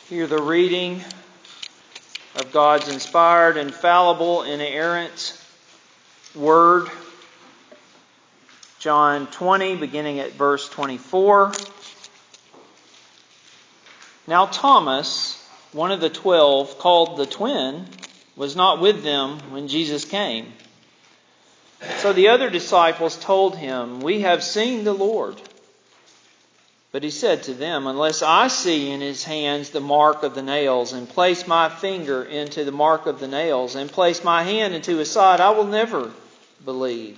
Hear the reading of God's inspired, infallible, inerrant Word. John 20, beginning at verse 24. Now Thomas, one of the 12, called the twin, was not with them when Jesus came. So the other disciples told him, "We have seen the Lord." But he said to them, "Unless I see in his hands the mark of the nails, and place my finger into the mark of the nails, and place my hand into his side, I will never believe."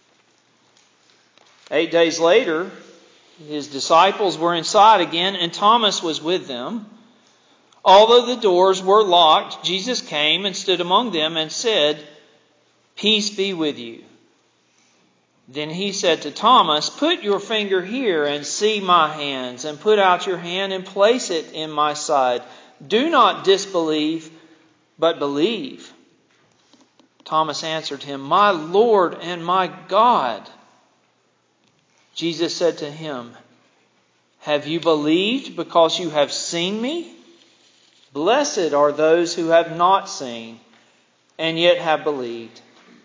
8 days later, his disciples were inside again, and Thomas was with them. Although the doors were locked, Jesus came and stood among them and said, "Peace be with you." Then he said to Thomas, "Put your finger here and see my hands, and put out your hand and place it in my side. Do not disbelieve, but believe." Thomas answered him, "My Lord and my God." Jesus said to him, "Have you believed because you have seen me? Blessed are those who have not seen and yet have believed."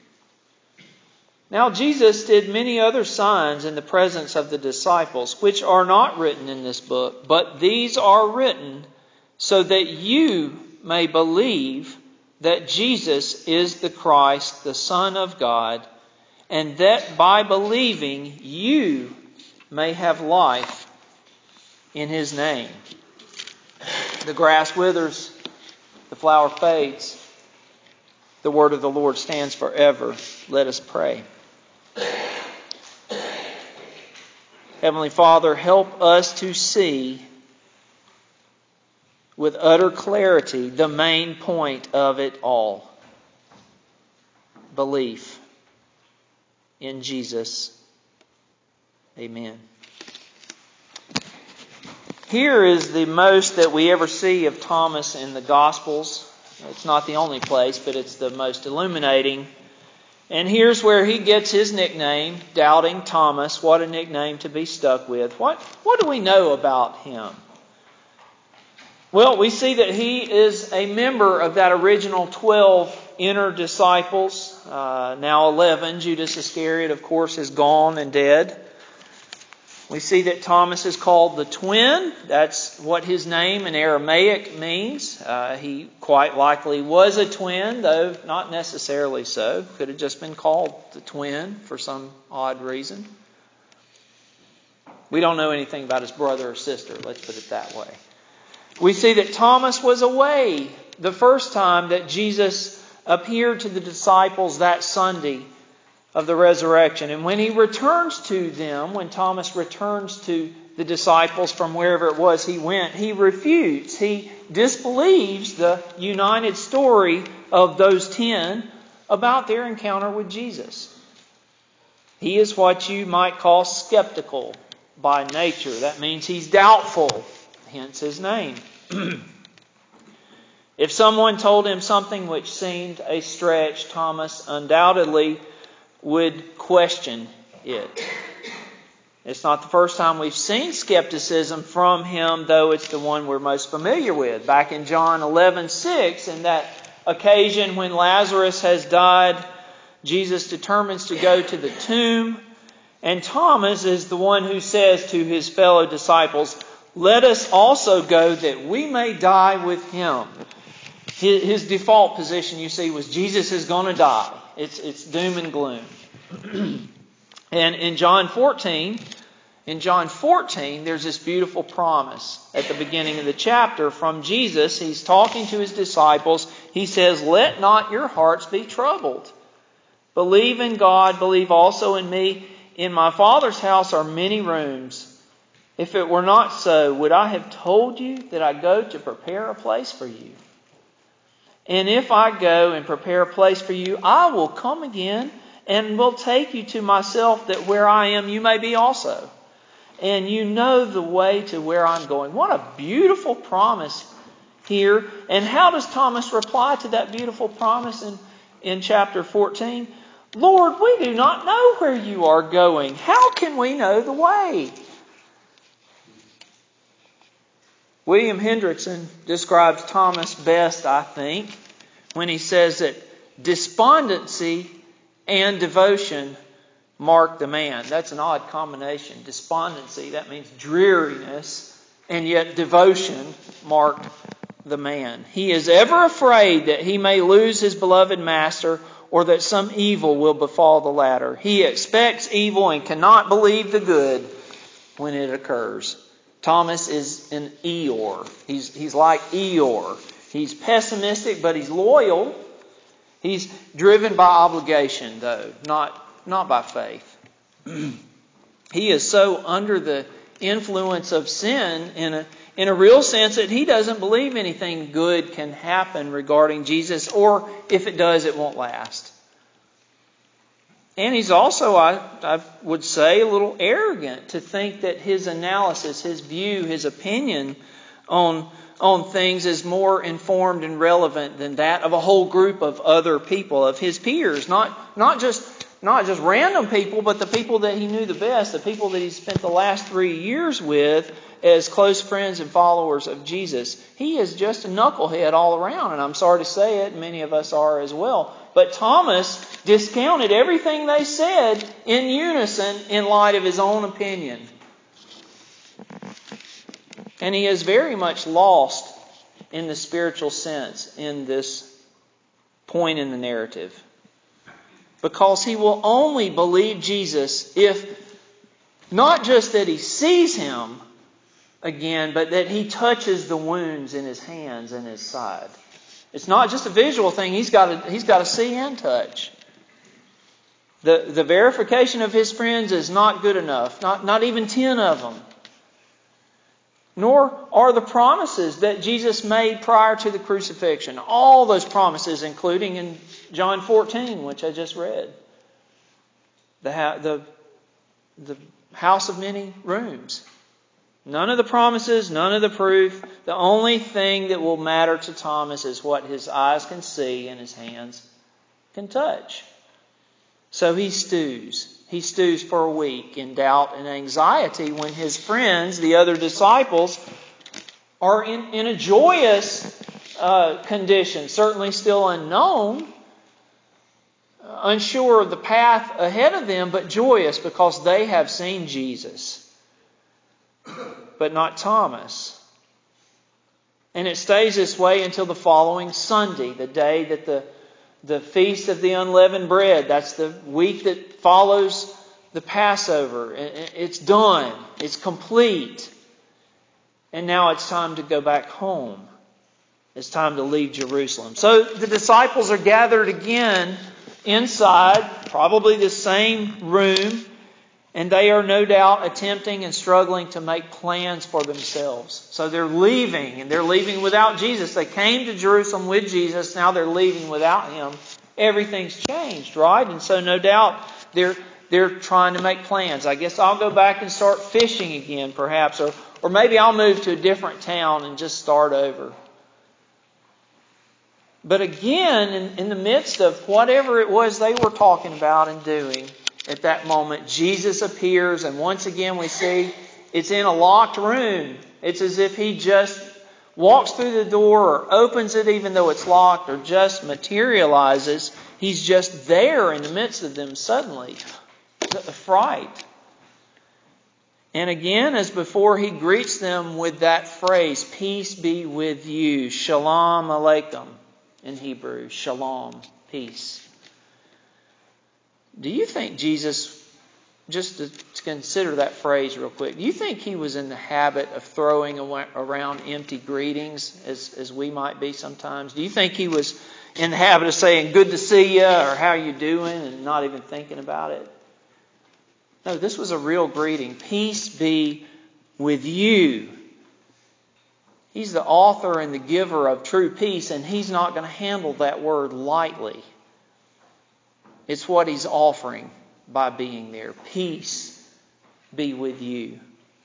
Now Jesus did many other signs in the presence of the disciples, which are not written in this book, but these are written so that you may believe that Jesus is the Christ, the Son of God, and that by believing you may have life in His name. The grass withers, the flower fades. The word of the Lord stands forever. Let us pray. Heavenly Father, help us to see with utter clarity the main point of it all. Belief in Jesus. Amen. Here is the most that we ever see of Thomas in the Gospels. It's not the only place, but it's the most illuminating. And here's where he gets his nickname, Doubting Thomas. What a nickname to be stuck with. What do we know about him? Well, we see that he is a member of that original 12 inner disciples. Now 11. Judas Iscariot, of course, is gone and dead. We see that Thomas is called the twin. That's what his name in Aramaic means. He quite likely was a twin, though not necessarily so. Could have just been called the twin for some odd reason. We don't know anything about his brother or sister, let's put it that way. We see that Thomas was away the first time that Jesus appeared to the disciples that Sunday of the resurrection. And when he returns to them, when Thomas returns to the disciples from wherever it was he went, he refutes, he disbelieves the united story of those 10 about their encounter with Jesus. He is what you might call skeptical by nature. That means he's doubtful, hence his name. If someone told him something which seemed a stretch, Thomas undoubtedly would question it. It's not the first time we've seen skepticism from him, though it's the one we're most familiar with. Back in John 11:6, in that occasion when Lazarus has died, Jesus determines to go to the tomb, and Thomas is the one who says to his fellow disciples, "Let us also go that we may die with him." His default position, you see, was Jesus is going to die. It's doom and gloom. And in John 14, there's this beautiful promise at the beginning of the chapter from Jesus. He's talking to his disciples. He says, "Let not your hearts be troubled. Believe in God, believe also in me. In my Father's house are many rooms. If it were not so, would I have told you that I go to prepare a place for you? And if I go and prepare a place for you, I will come again and will take you to myself, that where I am you may be also. And you know the way to where I'm going." What a beautiful promise here. And how does Thomas reply to that beautiful promise in chapter 14? "Lord, we do not know where you are going. How can we know the way?" William Hendrickson describes Thomas best, I think, when he says that despondency and devotion mark the man. That's an odd combination. Despondency, that means dreariness, and yet devotion marked the man. He is ever afraid that he may lose his beloved master, or that some evil will befall the latter. He expects evil and cannot believe the good when it occurs. Thomas is an Eeyore. He's like Eeyore. He's pessimistic, but he's loyal. He's driven by obligation, though, not by faith. He is so under the influence of sin in a real sense that he doesn't believe anything good can happen regarding Jesus, or if it does, it won't last. And he's also, I would say, a little arrogant to think that his analysis, his view, his opinion on things is more informed and relevant than that of a whole group of other people, of his peers. Not just random people, but the people that he knew the best, the people that he spent the last 3 years with as close friends and followers of Jesus. He is just a knucklehead all around, and I'm sorry to say it, many of us are as well. But Thomas discounted everything they said in unison in light of his own opinion. And he is very much lost in the spiritual sense in this point in the narrative. Because he will only believe Jesus if not just that he sees him again, but that he touches the wounds in his hands and his side. It's not just a visual thing. He's got to see and touch. The verification of his friends is not good enough. Not even 10 of them. Nor are the promises that Jesus made prior to the crucifixion. All those promises, including in John 14, which I just read. The house of many rooms. None of the promises, none of the proof. The only thing that will matter to Thomas is what his eyes can see and his hands can touch. So he stews. He stews for a week in doubt and anxiety when his friends, the other disciples, are in a joyous condition, certainly still unknown, unsure of the path ahead of them, but joyous because they have seen Jesus. But not Thomas. And it stays this way until the following Sunday, the day that the Feast of the Unleavened Bread, that's the week that follows the Passover. It's done. It's complete. And now it's time to go back home. It's time to leave Jerusalem. So the disciples are gathered again inside, probably the same room, and they are no doubt attempting and struggling to make plans for themselves. So they're leaving, and they're leaving without Jesus. They came to Jerusalem with Jesus, now they're leaving without Him. Everything's changed, right? And so no doubt they're trying to make plans. I guess I'll go back and start fishing again, perhaps, or maybe I'll move to a different town and just start over. But again, in the midst of whatever it was they were talking about and doing, at that moment, Jesus appears, and once again we see it's in a locked room. It's as if He just walks through the door or opens it even though it's locked, or just materializes. He's just there in the midst of them suddenly. The fright. And again, as before, He greets them with that phrase, peace be with you. Shalom Aleichem in Hebrew. Shalom, peace. Do you think Jesus, just to consider that phrase real quick, do you think He was in the habit of throwing around empty greetings as we might be sometimes? Do you think He was in the habit of saying, good to see you, or how you doing, and not even thinking about it? No, this was a real greeting. Peace be with you. He's the author and the giver of true peace, and He's not going to handle that word lightly. It's what He's offering by being there. Peace be with you.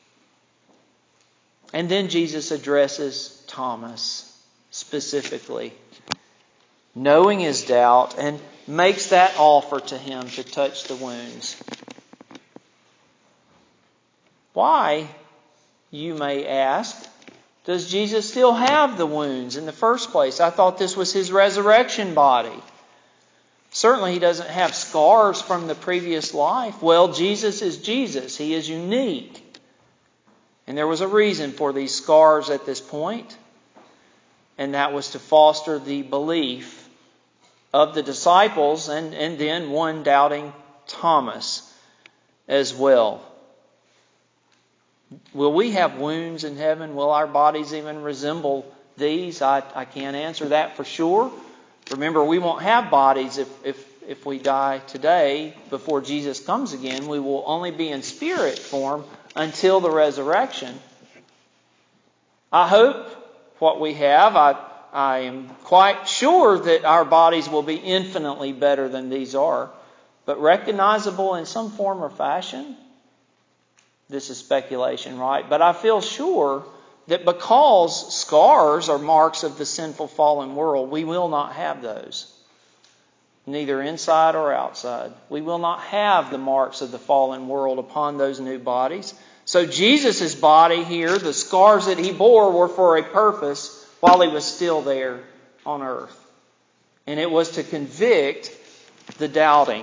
And then Jesus addresses Thomas specifically, knowing his doubt, and makes that offer to him to touch the wounds. Why, you may ask, Does Jesus still have the wounds in the first place? I thought this was His resurrection body. Certainly He doesn't have scars from the previous life. Well, Jesus is Jesus. He is unique. And there was a reason for these scars at this point. And that was to foster the belief of the disciples and then one doubting Thomas as well. Will we have wounds in heaven? Will our bodies even resemble these? I can't answer that for sure. Remember, we won't have bodies if we die today before Jesus comes again. We will only be in spirit form until the resurrection. I hope what we have, I am quite sure that our bodies will be infinitely better than these are, but recognizable in some form or fashion. This is speculation, right? But I feel sure that because scars are marks of the sinful fallen world, we will not have those. Neither inside or outside. We will not have the marks of the fallen world upon those new bodies. So Jesus' body here, the scars that He bore were for a purpose while He was still there on earth. And it was to convict the doubting.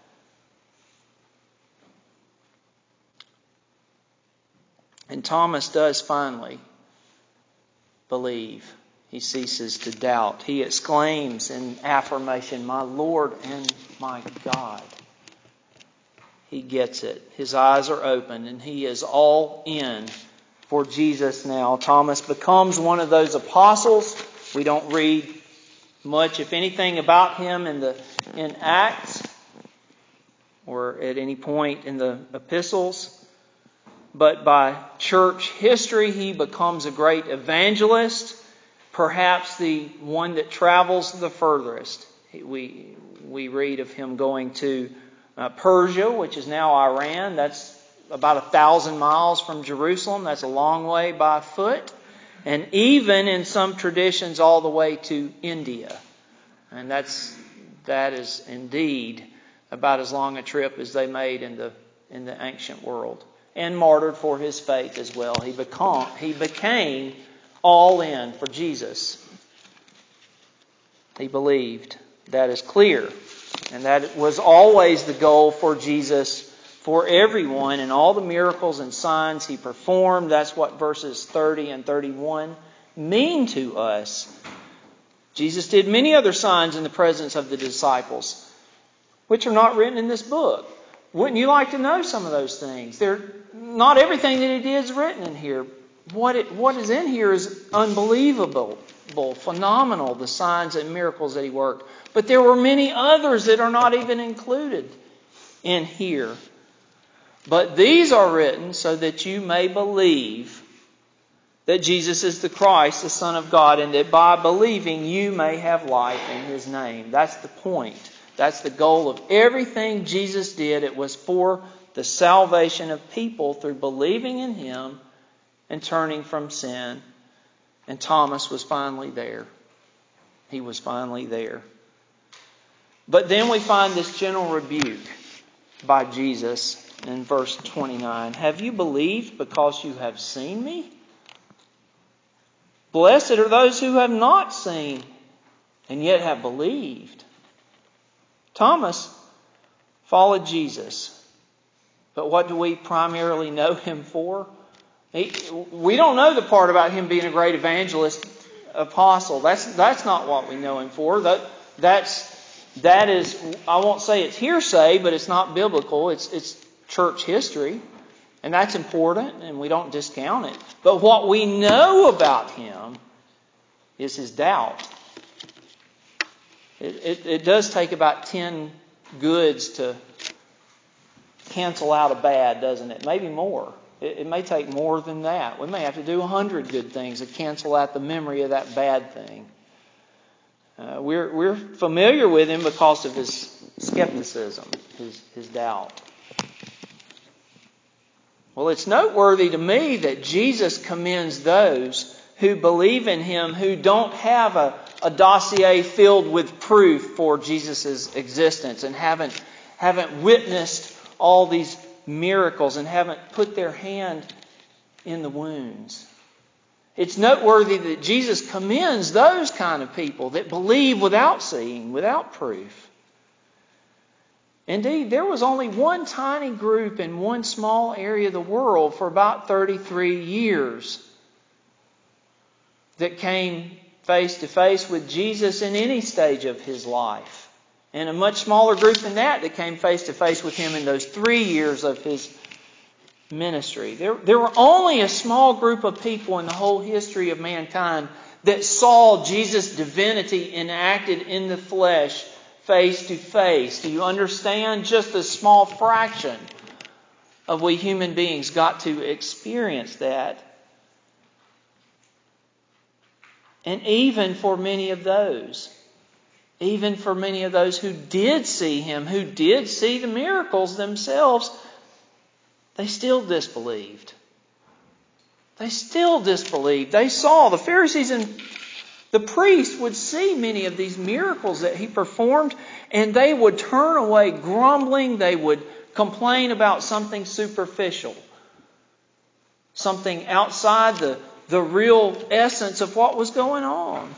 And Thomas does finally believe. He ceases to doubt. He exclaims in affirmation, "My Lord and my God." He gets it. His eyes are open and he is all in for Jesus now. Thomas becomes one of those apostles. We don't read much, if anything, about him in Acts or at any point in the epistles. But by church history, he becomes a great evangelist, perhaps the one that travels the furthest. We read of him going to Persia, which is now Iran. That's about 1,000 miles from Jerusalem. That's a long way by foot. And even in some traditions, all the way to India. And that is indeed about as long a trip as they made in the ancient world. And martyred for his faith as well. He became all in for Jesus. He believed. That is clear. And that was always the goal for Jesus, for everyone, and all the miracles and signs He performed. That's what verses 30 and 31 mean to us. Jesus did many other signs in the presence of the disciples, which are not written in this book. Wouldn't you like to know some of those things? Not everything that He did is written in here. What is in here is unbelievable, phenomenal, the signs and miracles that He worked. But there were many others that are not even included in here. But these are written so that you may believe that Jesus is the Christ, the Son of God, and that by believing you may have life in His name. That's the point. That's the goal of everything Jesus did. It was for the salvation of people through believing in Him and turning from sin. And Thomas was finally there. He was finally there. But then we find this gentle rebuke by Jesus in verse 29. Have you believed because you have seen me? Blessed are those who have not seen and yet have believed. Thomas followed Jesus. But what do we primarily know him for? We don't know the part about him being a great evangelist, apostle. That's not what we know him for. That is, I won't say it's hearsay, but it's not biblical. It's church history. And that's important, and we don't discount it. But what we know about him is his doubt. It does take about 10 goods to cancel out a bad, doesn't it? Maybe more. It may take more than that. We may have to do 100 good things to cancel out the memory of that bad thing. We're familiar with him because of his skepticism, his doubt. Well, it's noteworthy to me that Jesus commends those who believe in Him who don't have a dossier filled with proof for Jesus' existence and haven't witnessed all these miracles and haven't put their hand in the wounds. It's noteworthy that Jesus commends those kind of people that believe without seeing, without proof. Indeed, there was only one tiny group in one small area of the world for about 33 years that came face to face with Jesus in any stage of His life. And a much smaller group than that came face to face with Him in those 3 years of His ministry. There were only a small group of people in the whole history of mankind that saw Jesus' divinity enacted in the flesh face to face. Do you understand? Just a small fraction of we human beings got to experience that. And even for many of those who did see Him, who did see the miracles themselves, they still disbelieved. They saw the Pharisees and the priests would see many of these miracles that He performed, and they would turn away grumbling. They would complain about something superficial, something outside the real essence of what was going on.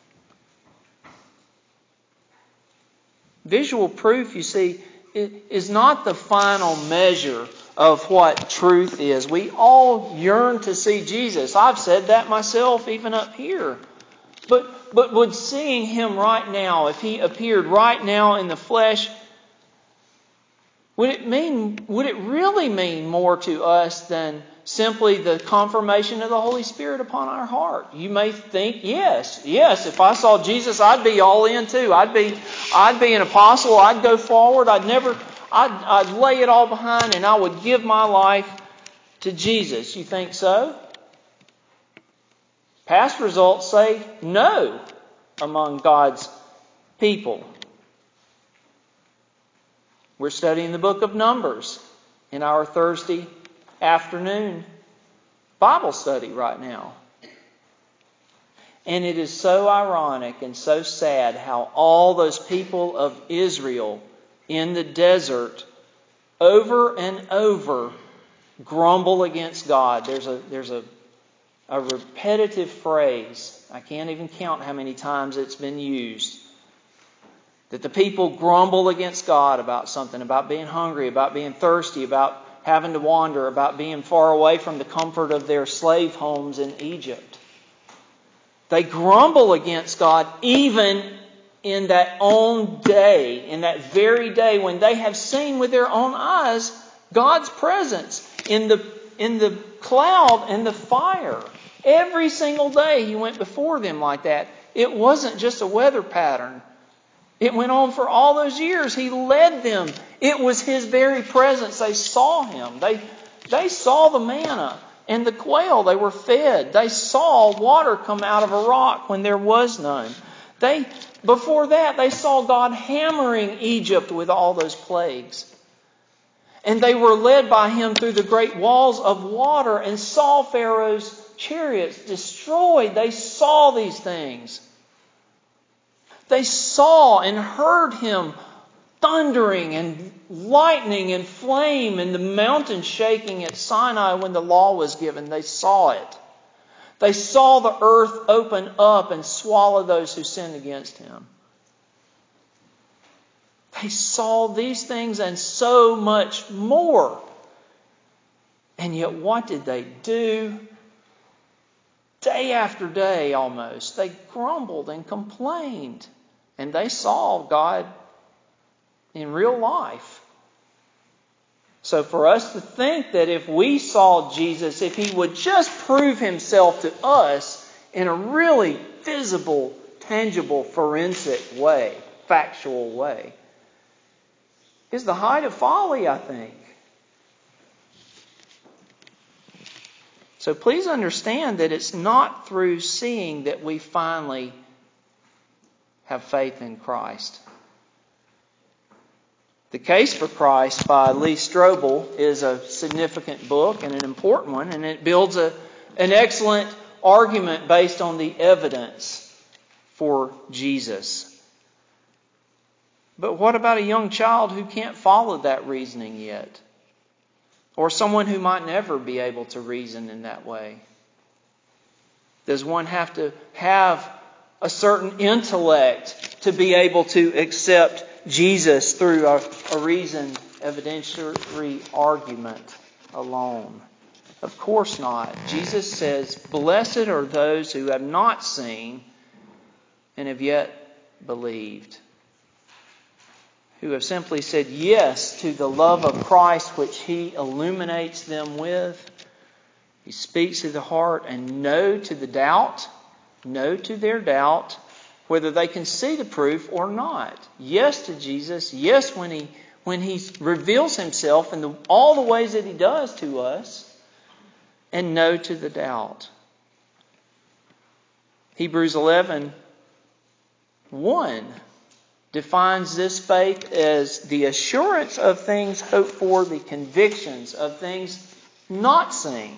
Visual proof, you see, is not the final measure of what truth is. We all yearn to see Jesus. I've said that myself even up here. But would seeing Him right now, if He appeared right now in the flesh, would it really mean more to us than simply the confirmation of the Holy Spirit upon our heart? You may think, yes, if I saw Jesus, I'd be all in too. I'd be an apostle. I'd go forward. I'd lay it all behind and I would give my life to Jesus. You think so? Past results say no among God's people. We're studying the book of Numbers in our Thursday afternoon Bible study right now. And it is so ironic and so sad how all those people of Israel in the desert over and over grumble against God. There's a repetitive phrase. I can't even count how many times it's been used. That the people grumble against God about something, about being hungry, about being thirsty, about having to wander, about being far away from the comfort of their slave homes in Egypt. They grumble against God even in that own day, in that very day when they have seen with their own eyes God's presence in the cloud and the fire. Every single day He went before them like that. It wasn't just a weather pattern. It went on for all those years. He led them. It was His very presence. They saw Him. They saw the manna and the quail. They were fed. They saw water come out of a rock when there was none. Before that, they saw God hammering Egypt with all those plagues. And they were led by Him through the great walls of water and saw Pharaoh's chariots destroyed. They saw these things. They saw and heard Him thundering and lightning and flame and the mountain shaking at Sinai when the law was given. They saw it. They saw the earth open up and swallow those who sinned against Him. They saw these things and so much more. And yet what did they do? Day after day almost, they grumbled and complained. And they saw God in real life. So for us to think that if we saw Jesus, if He would just prove Himself to us in a really visible, tangible, forensic way, factual way, is the height of folly, I think. So please understand that it's not through seeing that we finally have faith in Christ. The Case for Christ by Lee Strobel is a significant book and an important one, and it builds an excellent argument based on the evidence for Jesus. But what about a young child who can't follow that reasoning yet? Or someone who might never be able to reason in that way? Does one have to have a certain intellect to be able to accept Jesus through a reasoned evidentiary argument alone? Of course not. Jesus says, "Blessed are those who have not seen and have yet believed," who have simply said yes to the love of Christ which He illuminates them with. He speaks to the heart, and no to the doubt, no to their doubt, whether they can see the proof or not. Yes to Jesus, yes when He reveals Himself in all the ways that He does to us, and no to the doubt. Hebrews 11:1 defines this faith as the assurance of things hoped for, the convictions of things not seen.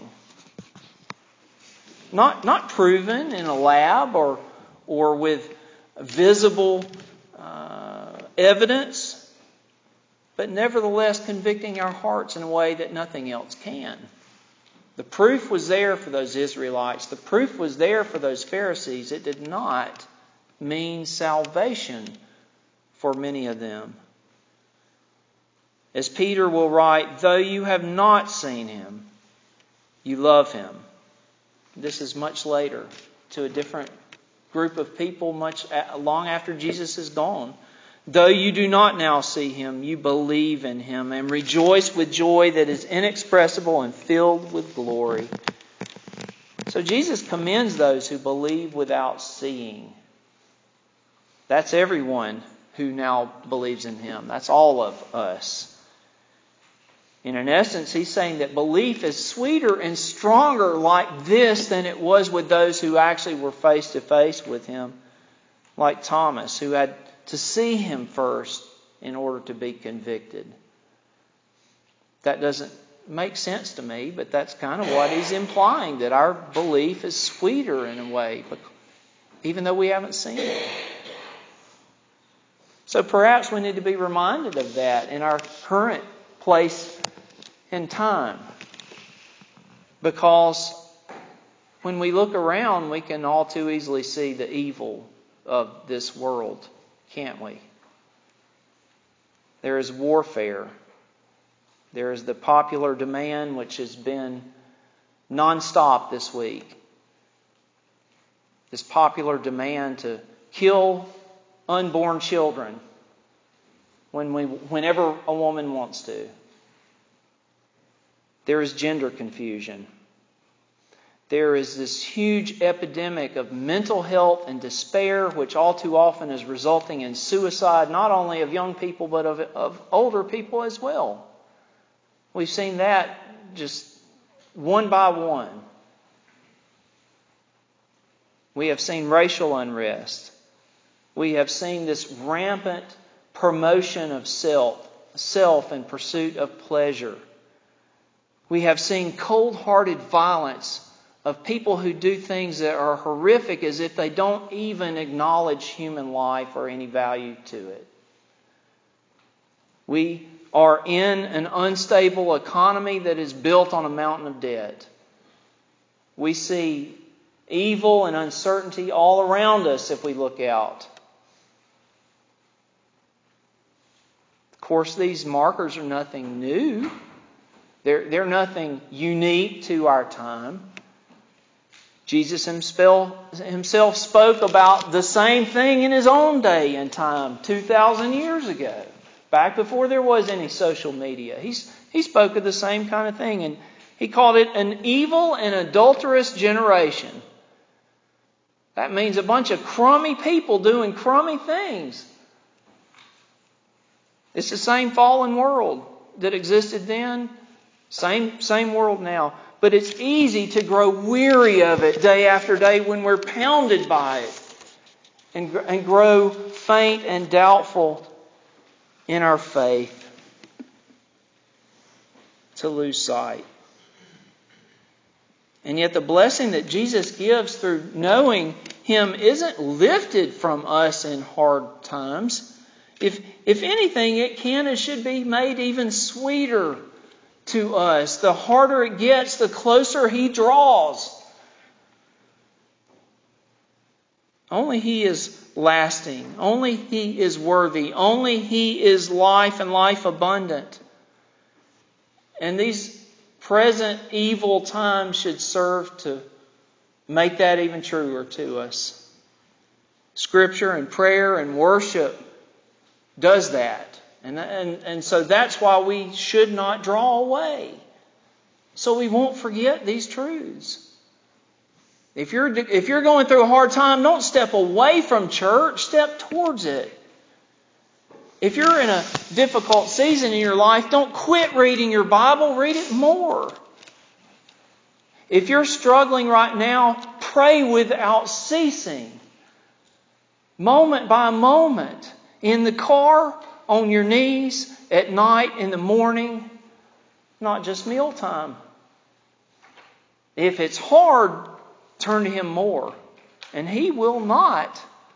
Not proven in a lab or with visible evidence, but nevertheless convicting our hearts in a way that nothing else can. The proof was there for those Israelites. The proof was there for those Pharisees. It did not mean salvation for many of them. As Peter will write, "Though you have not seen Him, you love Him." This is much later, to a different group of people long after Jesus is gone. "Though you do not now see Him, you believe in Him and rejoice with joy that is inexpressible and filled with glory." So Jesus commends those who believe without seeing. That's everyone who now believes in Him. That's all of us. And in essence, He's saying that belief is sweeter and stronger like this than it was with those who actually were face to face with Him, like Thomas, who had to see Him first in order to be convicted. That doesn't make sense to me, but that's kind of what He's implying, that our belief is sweeter in a way, even though we haven't seen it. So perhaps we need to be reminded of that in our current place in time. Because when we look around, we can all too easily see the evil of this world, can't we? There is warfare. There is the popular demand, which has been nonstop this week. This popular demand to kill unborn children whenever a woman wants to. There is gender confusion. There is this huge epidemic of mental health and despair, which all too often is resulting in suicide, not only of young people, but of older people as well. We've seen that just one by one. We have seen racial unrest. We have seen this rampant promotion of self in pursuit of pleasure. We have seen cold-hearted violence of people who do things that are horrific as if they don't even acknowledge human life or any value to it. We are in an unstable economy that is built on a mountain of debt. We see evil and uncertainty all around us if we look out. Of course, these markers are nothing new. They're nothing unique to our time. Jesus himself spoke about the same thing in His own day and time 2,000 years ago, back before there was any social media. He spoke of the same kind of thing, and He called it an evil and adulterous generation. That means a bunch of crummy people doing crummy things. It's the same fallen world that existed then. Same world now. But it's easy to grow weary of it day after day when we're pounded by it. And grow faint and doubtful in our faith. To lose sight. And yet the blessing that Jesus gives through knowing Him isn't lifted from us in hard times. If anything, it can and should be made even sweeter to us. The harder it gets, the closer He draws. Only He is lasting. Only He is worthy. Only He is life and life abundant. And these present evil times should serve to make that even truer to us. Scripture and prayer and worship does that. And so that's why we should not draw away. So we won't forget these truths. If you're going through a hard time, don't step away from church. Step towards it. If you're in a difficult season in your life, don't quit reading your Bible. Read it more. If you're struggling right now, pray without ceasing. Moment by moment. In the car, on your knees, at night, in the morning. Not just mealtime. If it's hard, turn to Him more. And He will not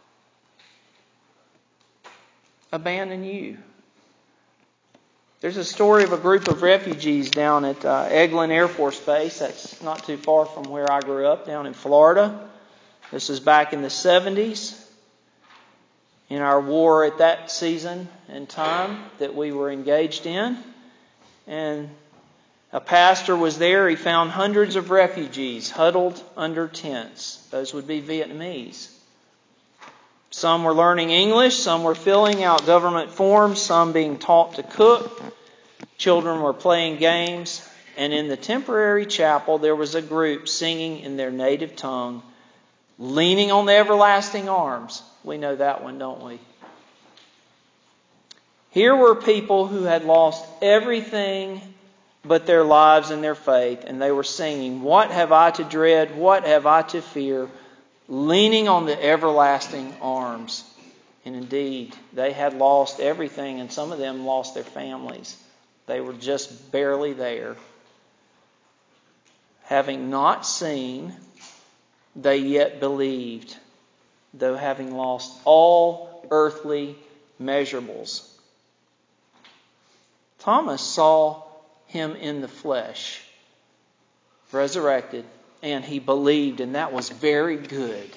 abandon you. There's a story of a group of refugees down at Eglin Air Force Base. That's not too far from where I grew up, down in Florida. This is back in the 70s. In our war at that season and time that we were engaged in. And a pastor was there. He found hundreds of refugees huddled under tents. Those would be Vietnamese. Some were learning English. Some were filling out government forms. Some being taught to cook. Children were playing games. And in the temporary chapel, there was a group singing in their native tongue, leaning on the everlasting arms. We know that one, don't we? Here were people who had lost everything but their lives and their faith, and they were singing, "What have I to dread? What have I to fear?" Leaning on the everlasting arms. And indeed, they had lost everything, and some of them lost their families. They were just barely there. Having not seen, they yet believed, though having lost all earthly measurables. Thomas saw Him in the flesh, resurrected, and he believed, and that was very good.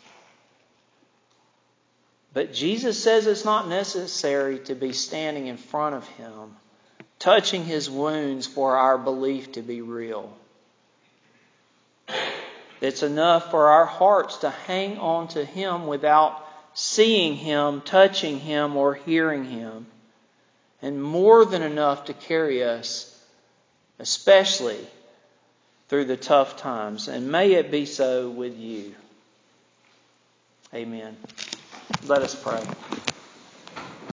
But Jesus says it's not necessary to be standing in front of Him, touching His wounds for our belief to be real. It's enough for our hearts to hang on to Him without seeing Him, touching Him, or hearing Him. And more than enough to carry us, especially through the tough times. And may it be so with you. Amen. Let us pray.